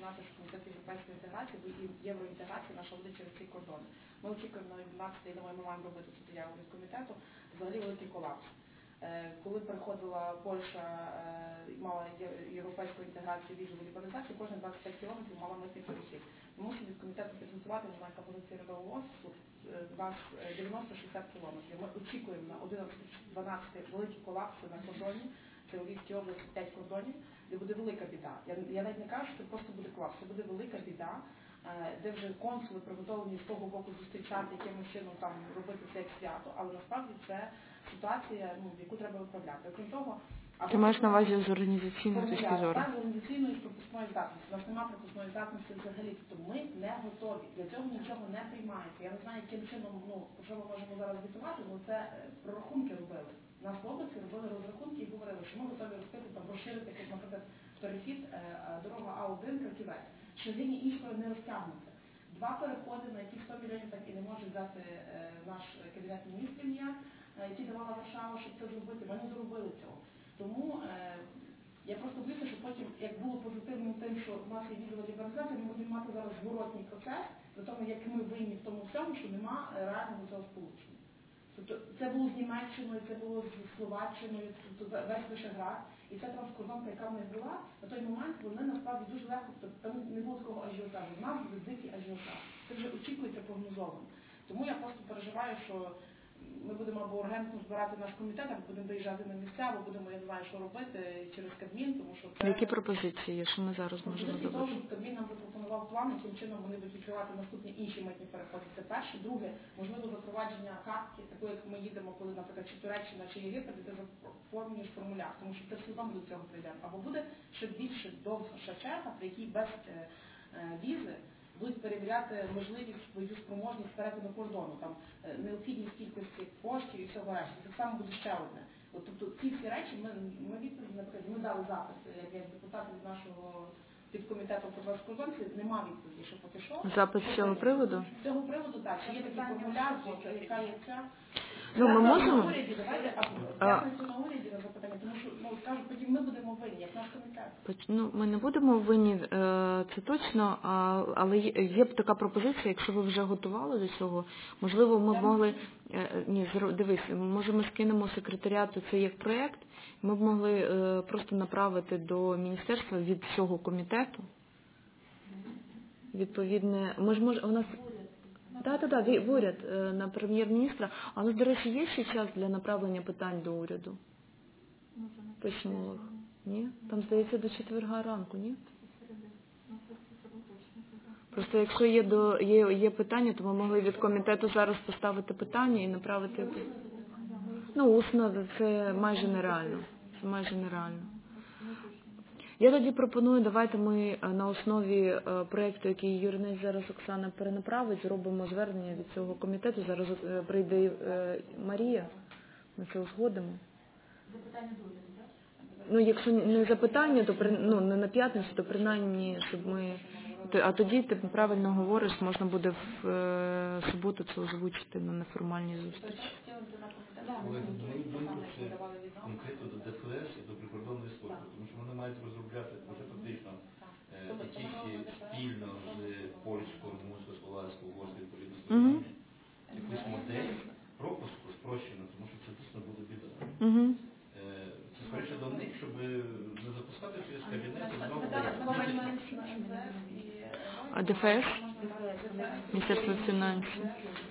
переконати, що Комітет європейської інтеграції і євроінтеграції наша буде через ці кордони. Ми очікуємо на 11-й, я думаю, ми маємо робити цю заяву від комітету, взагалі великий колапс. Коли переходила Польща і мала європейську інтеграцію, візову лібералізацію, кожні 25 кілометрів мала митний перехід. Ми мусимо від комітету підготувати, не знаю, яка позиція рядового офісу, нас 90-60 кілометрів. Ми очікуємо на 11-12 великі колапси на кордоні, це у Львівській області 5 кордонів, де буде велика біда. Я навіть не кажу, що це просто буде колапс, це буде велика біда, де вже консули приготовлені з того боку зустрічати, якимось чином там робити це як свято, але насправді це ситуація, в яку треба виправляти. Окрім того, ти маєш на увазі з організаційної точки зору? Так, з організаційної і пропускної здатності. У нас немає пропускної здатності взагалі, тобто ми не готові. Для цього нічого не приймається. Я не знаю, яким чином, про що ми можемо зараз звітувати, але це прорахунки робили. Нас в області робили розрахунки і говорили, що ми готові розкрити, там, розширити, як, наприклад, перехід, дорога А1, Краківець, що лінії іншої не розтягнуться. 2 переходи, на які 100 мільйонів так і не може взяти наш Кабінет міністрів ніяк, які давала Варшава, щоб це зробити. Ми не зробили цього. Тому я просто боюся, що потім, як було позитивним тим, що в нас є візова лібералізація, ми будемо мати зараз зворотній процес, до того, як ми винні в тому всьому, що нема реального цього сполучення. Тобто це було з Німеччиною, це було з Словаччиною, тобто весь Вишеград, і ця транскордонка, яка в них була, на той момент вони насправді дуже легко, тобто там не було такого ажіотажу. В нас буде дикий ажіотаж. Це вже очікується прогнозовано. Тому я просто переживаю, що ми будемо або ургентно збирати наш комітет, або будемо виїжджати на місця, або будемо, я не знаю, що робити через Кабмін, тому що це... Які пропозиції є, що ми зараз можемо зробити? Того, зробити? щоб Кабмін нам запропонував план, яким чином вони будуть відкривати наступні інші митні переходи. Це перше. Друге, можливо, запровадження картки, такої, як ми їдемо, коли, наприклад, чи Туреччина, чи Єгипет, і ти заповнюєш формуляр, тому що це все одно до цього прийде. Або буде ще більше довша черга, при якій без візи будуть перевіряти можливість свою спроможність перетину кордону, там необхідність кількості коштів і всього решта. Так само буде ще одне. От, тобто ці всі речі ми відповіді, наприклад, ми дали запит як депутати від нашого підкомітету по транскордонці, нема відповіді, що поки що. Запит з цього приводу? З цього приводу, так, чи є такий формуляр, яка є ця. Ну, ми можемо? На уряді, давайте, на уряді на запитання, тому що, скажуть, потім ми будемо винні, як наш комітет. Ну, ми не будемо винні, це точно, але є б така пропозиція, якщо ви вже готували до цього, можливо, ми б могли, дивись, може ми скинемо секретаріату це як проєкт, ми б могли просто направити до міністерства від цього комітету, відповідне, ми ж можемо, у нас... Так, в уряд на прем'єр-міністра. Але, до речі, є ще час для направлення питань до уряду? Письмових? Ні? Там, здається, до четверга ранку, ні? Просто якщо є питання, то ми могли від комітету зараз поставити питання і направити... Усно, це майже нереально. Це майже нереально. Я тоді пропоную, давайте ми на основі проєкту, який Юринець зараз Оксана перенаправить, зробимо звернення від цього комітету. Зараз прийде Марія, ми це узгодимо. Запитання до уряду, так? Якщо не запитання, то не на п'ятницю, то принаймні, щоб ми... А тоді ти правильно говориш, можна буде в суботу це озвучити на неформальній зустрічі. Конкретно до ДФС і до прикордонної служби, тому що вони мають розробляти вже фактично тільки спільно з польською, румунською, словацькою, угорською відповідно якусь модель пропуску спрощено, тому що це дійсно буде біда. Це скоріше до них, щоб не запускати через кабінет. А ДФС? Міністерство фінансів.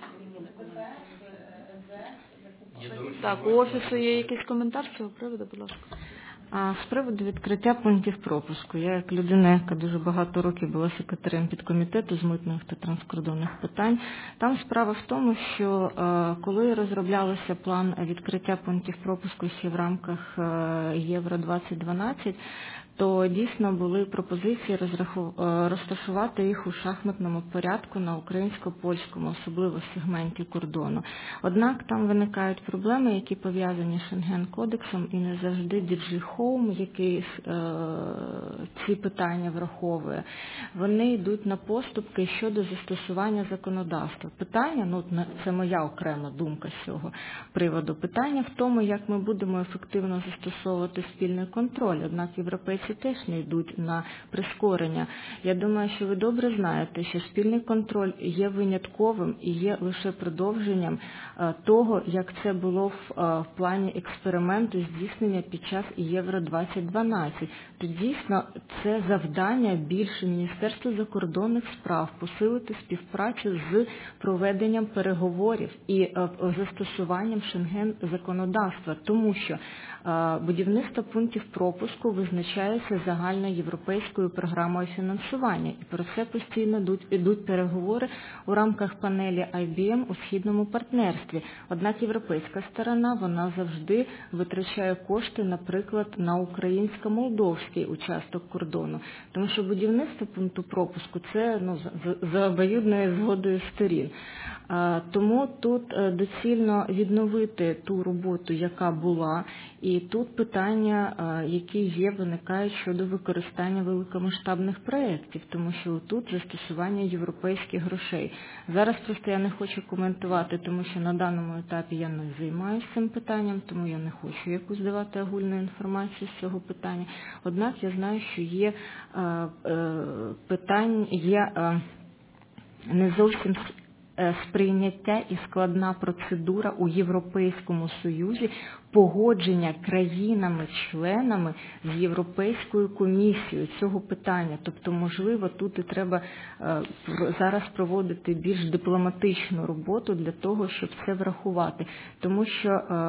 Так, у офісу є якийсь коментар з цього приводу, будь ласка. З приводу відкриття пунктів пропуску. Я як людина, яка дуже багато років була секретарем підкомітету з митних та транскордонних питань, там справа в тому, що коли розроблявся план відкриття пунктів пропуску ще в рамках Євро-2012, то дійсно були пропозиції розташувати їх у шахматному порядку на українсько-польському, особливо в сегменті кордону. Однак там виникають проблеми, які пов'язані з Шенген-кодексом, і не завжди DG Home, який ці питання враховує, вони йдуть на поступки щодо застосування законодавства. Питання, це моя окрема думка з цього приводу, питання в тому, як ми будемо ефективно застосовувати спільний контроль. Однак Європейський ці теж не йдуть на прискорення. Я думаю, що ви добре знаєте, що спільний контроль є винятковим і є лише продовженням того, як це було в плані експерименту здійснення під час Євро-2012. То дійсно це завдання більше Міністерства закордонних справ посилити співпрацю з проведенням переговорів і застосуванням Шенген-законодавства, тому що будівництво пунктів пропуску визначається загальноєвропейською програмою фінансування, і про це постійно йдуть переговори у рамках панелі IBM у східному партнерстві. Однак європейська сторона, вона завжди витрачає кошти, наприклад, на українсько-молдовський участок кордону, тому що будівництво пункту пропуску – це за обоюдною згодою сторін. Тому тут доцільно відновити ту роботу, яка була, і тут питання, які є, виникають щодо використання великомасштабних проєктів, тому що тут застосування європейських грошей. Зараз просто я не хочу коментувати, тому що на даному етапі я не займаюся цим питанням, тому я не хочу якусь давати огульну інформацію з цього питання. Однак я знаю, що є питання, є не зовсім сприйняття і складна процедура у Європейському Союзі погодження країнами-членами з Європейською комісією цього питання. Тобто, можливо, тут і треба зараз проводити більш дипломатичну роботу для того, щоб це врахувати. Тому що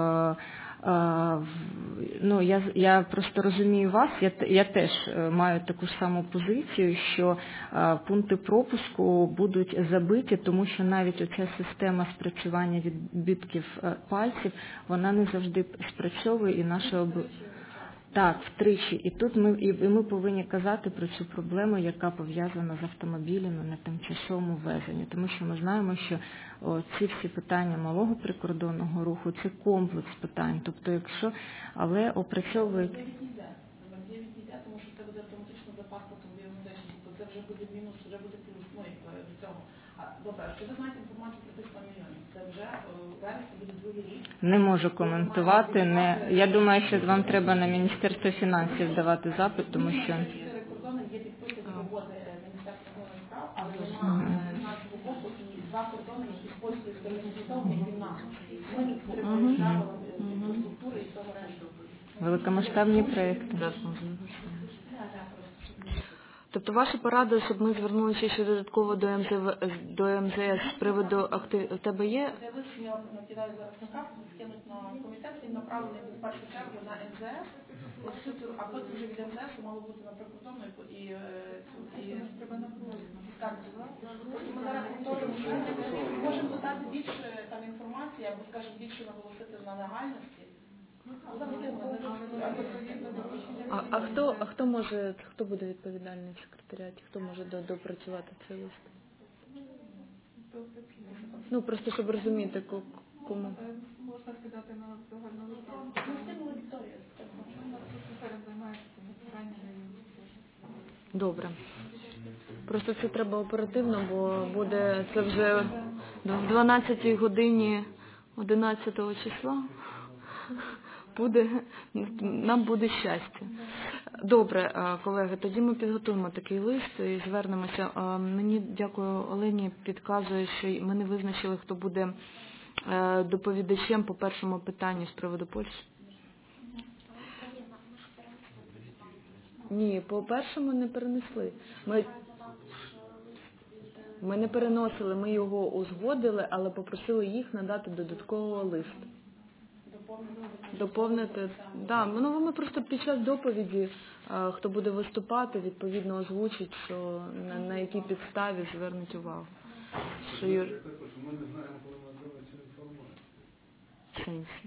я просто розумію вас, я теж маю таку ж саму позицію, що пункти пропуску будуть забиті, тому що навіть оця система спрацювання відбитків пальців, вона не завжди спрацьовує, і наша Так, втричі. І тут ми повинні казати про цю проблему, яка пов'язана з автомобілями на тимчасовому ввезенні. Тому що ми знаємо, що ці всі питання малого прикордонного руху – це комплекс питань. Тобто, але опрацьовують... Тому що це буде автоматично за паспортом біометричним, то це вже буде мінус, вже буде плюс, до цього. Добре, що ви знаєте інформацію про тих 100 мільйонів? Це вже вересня буде другий рік? Не можу коментувати. Я думаю, що вам треба на Міністерство фінансів давати запит, тому що... 4 кордони є підписані угоди Міністерства закордонних справ, але немає нашого боку і 2 кордони, які з польської сторони застосовані, і в нас. Ми підтримуємо правила інфраструктури і того решту. Великомасштабні проєкти. Тобто ваша порада, щоб ми звернулися ще додатково до МЗС з приводу в тебе є? Це висвітлення накидаю зараз на карту, скинуть на комітет, він направлений в першу чергу на МЗС, а потім вже від МЗС мало бути на прикордонну і скарбу. Ми зараз повторюємо, що ми можемо додати більше там інформації, або, скажімо, більше наголосити на нагальності. Хто буде відповідальний в секретаріаті? Хто може допрацювати цей лист? Просто щоб розуміти, кому. Можна скидати на загальну розправу. Добре. Просто це треба оперативно, бо буде це вже в 12 годині 11 числа. Нам буде щастя. Добре, колеги, тоді ми підготуємо такий лист і звернемося. Мені, дякую, Олені, підказує, що ми не визначили, хто буде доповідачем по першому питанню з приводу Польщі. Ні, по першому не перенесли. Ми не переносили, ми його узгодили, але попросили їх надати додаткового листа. Доповнити. Да, ми просто під час доповіді, хто буде виступати, відповідно озвучить, що на якій підставі звернуть увагу. Що ми не знаємо, коли ми отримаємо цю інформацію. Сенсі.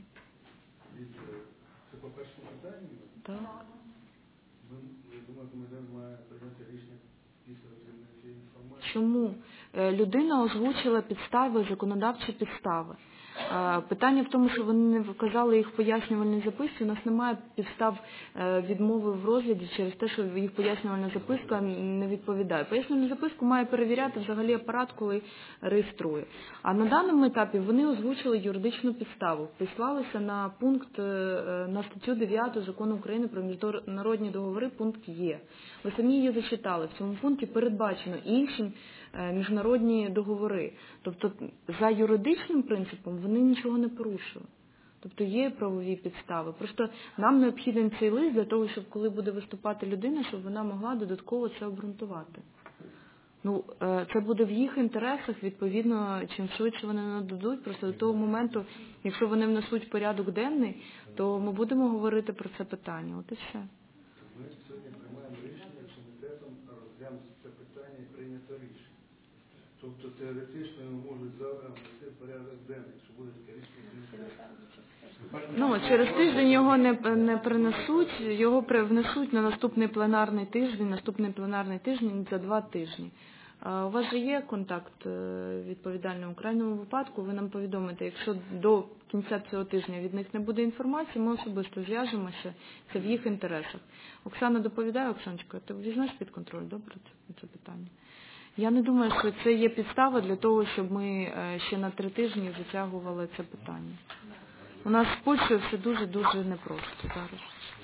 Це по першому питанню? Так. Я думаю, комітет має прийняти рішення після отримання цієї інформації. Чому? Людина озвучила підстави, законодавчі підстави. Питання в тому, що вони не вказали їх в пояснювальній записці. У нас немає підстав відмови в розгляді через те, що їх пояснювальна записка не відповідає. Пояснювальну записку має перевіряти взагалі апарат, коли реєструє. А на даному етапі вони озвучили юридичну підставу. Послалися на пункт, на статтю 9 Закону України про міжнародні договори, пункт Є. Ви самі її зачитали. В цьому пункті передбачено інші міжнародні договори. Тобто за юридичним принципом вони нічого не порушили. Тобто є правові підстави. Просто нам необхіден цей лист для того, щоб коли буде виступати людина, щоб вона могла додатково це обґрунтувати. Це буде в їх інтересах, відповідно, чим швидше вони нададуть. Просто до того моменту, якщо вони внесуть в порядок денний, то ми будемо говорити про це питання. От і все. Ми сьогодні приймаємо рішення комітетом розглянути це питання і прийняти рішення. Тобто теоретично можуть завтра внести порядок денний, якщо буде таке рішення. Через тиждень його не принесуть, його внесуть на наступний пленарний тиждень за 2 тижні. У вас же є контакт відповідальний. У крайньому випадку ви нам повідомите, якщо до кінця цього тижня від них не буде інформації, ми особисто зв'яжемося, це в їх інтересах. Оксана доповідає, Оксаночка, ти візьмеш під контроль, добре, це питання? Я не думаю, що це є підстава для того, щоб ми ще на 3 тижні затягували це питання. У нас з Польщею все дуже-дуже непросто зараз.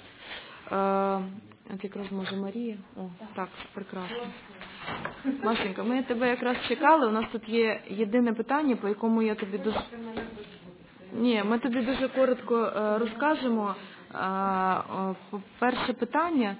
От якраз може Марія. Так, прекрасно. Машенька, ми тебе якраз чекали, у нас тут є єдине питання, по якому я тобі дуже... Ні, ми тобі дуже коротко розкажемо. Перше питання,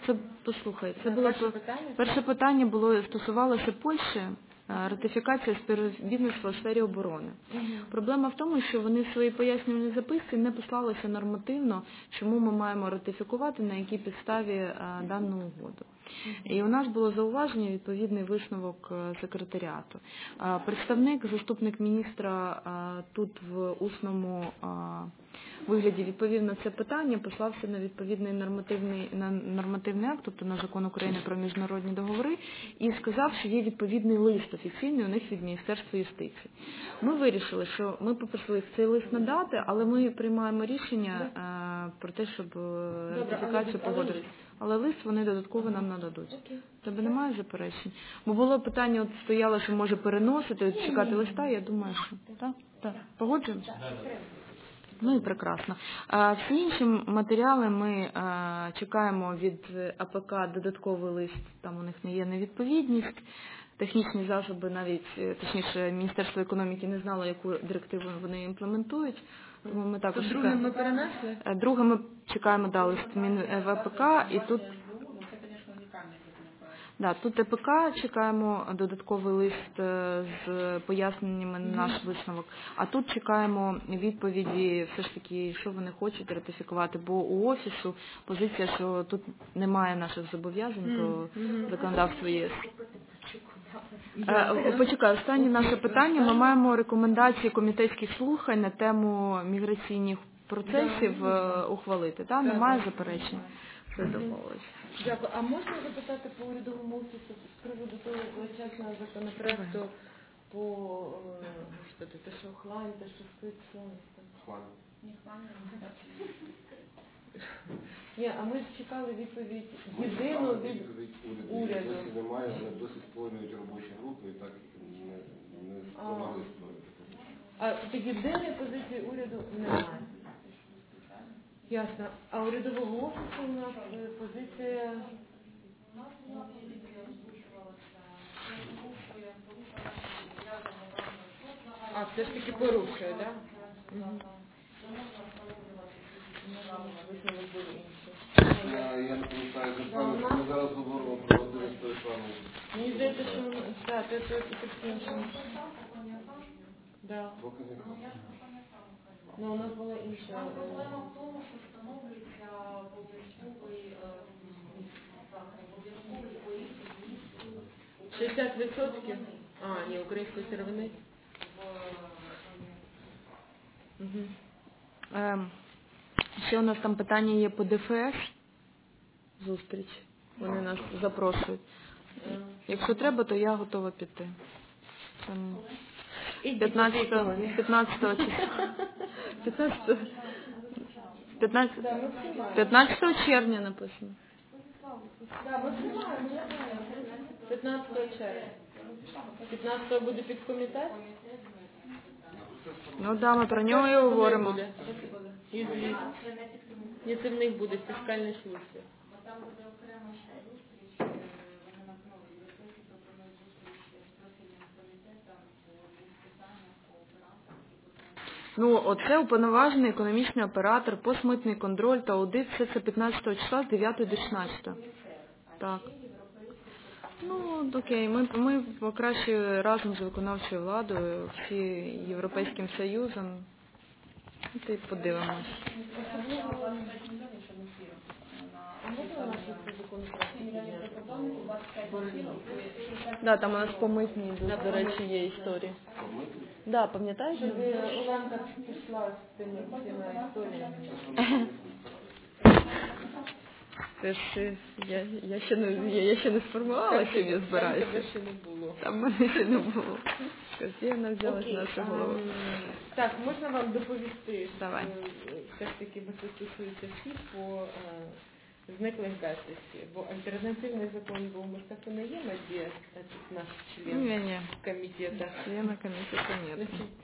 перше питання стосувалося Польщі, ратифікація співробітництва у сфері оборони. Проблема в тому, що вони в своїй пояснювальній записці не послалися нормативно, чому ми маємо ратифікувати, на якій підставі дану угоду. І у нас було зауваження, відповідний висновок секретаріату. Представник, заступник міністра тут в усному вигляді відповів на це питання, послався на відповідний нормативний акт, тобто на Закон України про міжнародні договори, і сказав, що є відповідний лист офіційний у них від Міністерства юстиції. Ми вирішили, що ми попросили їх цей лист надати, але ми приймаємо рішення про те, щоб ратифікацію погодити. Але лист вони додатково нам нададуть. Тебе немає заперечень? Бо було питання, стояло, що може переносити, чекати листа, я думаю, що так. Погоджуємося? Ну і прекрасно. Всі інші матеріали ми чекаємо від АПК додатковий лист, там у них не є невідповідність, технічні засоби навіть, точніше, Міністерство економіки не знало, яку директиву вони імплементують. Тому ми також друге ми перенесли? Друге ми чекаємо лист в АПК, і тут... Тут АПК, чекаємо додатковий лист з поясненнями на наш висновок, а тут чекаємо відповіді все ж таки, що вони хочуть ратифікувати, бо у Офісу позиція, що тут немає наших зобов'язань до законодавства ЄС. Почекай, останнє наше питання. Ми маємо рекомендації комітетських слухань на тему міграційних процесів ухвалити. Немає заперечень. Все домовилось. Дякую. А можна запитати по урядовому офісу з приводу того величезного законопроекту по те, що хлань, те, що спецсон? Хлань. Ні, а ми ж чекали відповідь єдину від уряду. Досі немає, вони досі створюють робочі групи і так не спромогли створити. А єдиної позиції уряду немає? Ясно. А урядового офісу у нас позиція... Все ж таки порушує, так? Я не пам'ятаю, ми зараз говоримо про один з той самий. Мені здається, що це іншим. Поки не знаю. У нас була інша. Проблема в тому, що встановлюється обов'язковий поїзд 60%? Ні, української сировини. Ще у нас там питання є по ДФС. Зустріч. Вони нас запрошують. Якщо треба, то я готова піти. 15 червня написано. 15 червня. 15 буде підкомітет? Ну да, ми про нього і говоримо. Ні, це в них буде фіскальна служба. Там буде окремо ще зустріч, вони на новій європейській пропонують зустріч з профільним комітетом по підписаннях, по операторах. Ну, оце уповноважений економічний оператор, постмитний контроль та аудит, все це 15 числа з 9 до 16. Так. Ну, окей, ми краще разом з виконавчою владою, всі Європейським Союзом, і подивимось. Да, там у нас по митній йдуть, до речі, є історії. Да, пам'ятаєш? Оленка пішла з тими історіями. Це ж я ще не сформувала, чим я збираюся. Тебе ще не було. Там мене ще не було. Вона взялась на нашу голову. Так, можна вам доповісти? Давай. Все ж таки, бо це стосується всіх по зниклих безвісті. Бо альтернативний закон був Мустафа Найєма, де наш член комітету. Члена комітету нет.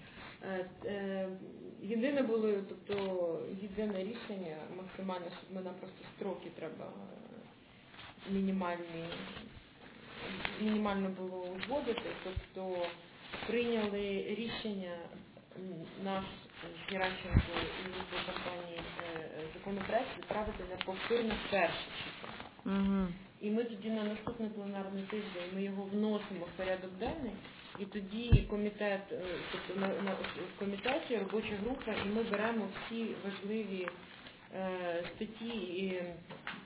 Єдине було, тобто єдине рішення максимально, щоб нам просто строки треба мінімально було узгодити, тобто прийняли рішення наш з Геращенко і від компанії законопроект відправити на повторне перше читання. І ми тоді на наступний пленарний тиждень ми його вносимо в порядок денний, і тоді комітет, тобто в комітеті робоча група, і ми беремо всі важливі статті і